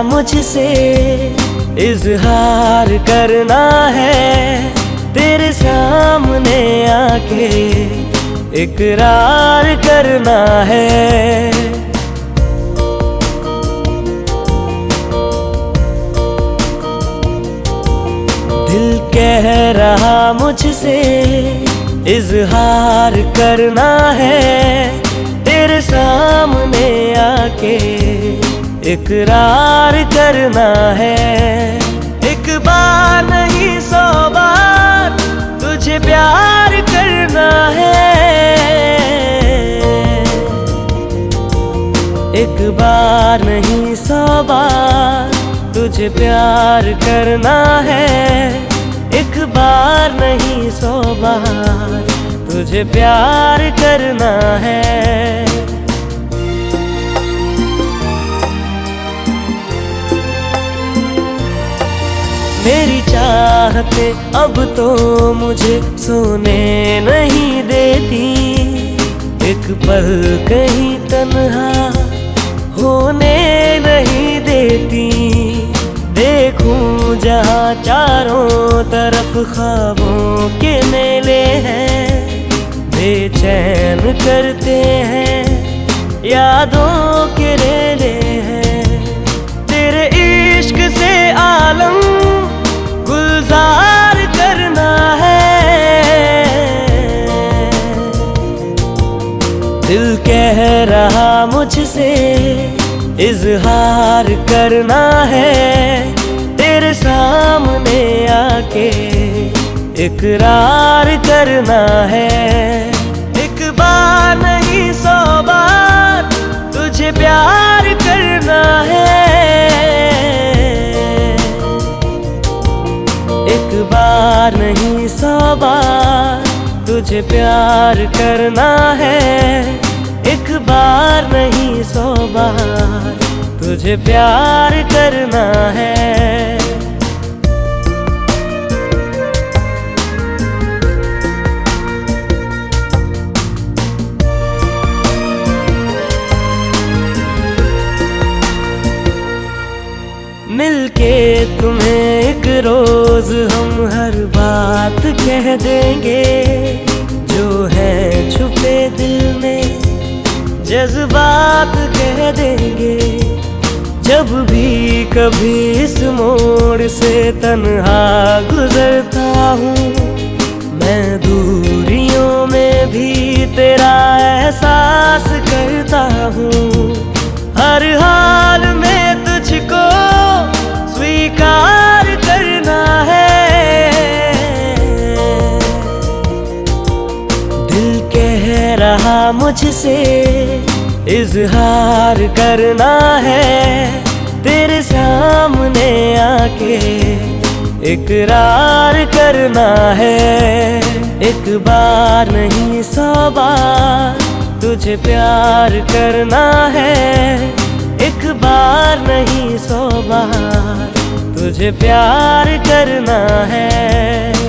मुझसे इजहार करना है, तेरे सामने आके इकरार करना है। दिल कह रहा मुझसे इजहार करना है, तेरे सामने आके इकरार करना है। एक बार नहीं 100 बार तुझे प्यार करना है, एक बार नहीं 100 बार तुझे प्यार करना है, एक बार नहीं 100 बार तुझे प्यार करना है। मेरी चाहते अब तो मुझे सोने नहीं देती, एक पल कहीं तन्हा होने नहीं देती। देखूं जहाँ चारों तरफ ख्वाबों के मेले हैं, बेचैन करते हैं यादों के रेले हैं। तेरे इश्क से आलम गुलजार करना है, दिल कह रहा मुझसे इजहार करना है, तेरे सामने आके इकरार करना है। एक बार नहीं 100 बार तुझे प्यार करना है, एक बार नहीं 100 बार तुझे प्यार करना है, एक बार नहीं 100 बार तुझे प्यार करना है। मिलके तुम्हें एक रोज हम हर बात कह देंगे, जो है छुपे दिल में जज्बात कह देंगे। जब भी कभी इस मोड़ से तन्हा गुजरता हूँ, मैं दूरियों में भी तेरा एहसास करता हूँ। हर हाल में तुझको स्वीकार करना है, दिल कह रहा मुझसे इजहार करना है, तेरे सामने आके इकरार करना है। एक बार नहीं 100 बार तुझे प्यार करना है, एक बार नहीं 100 बार तुझे प्यार करना है।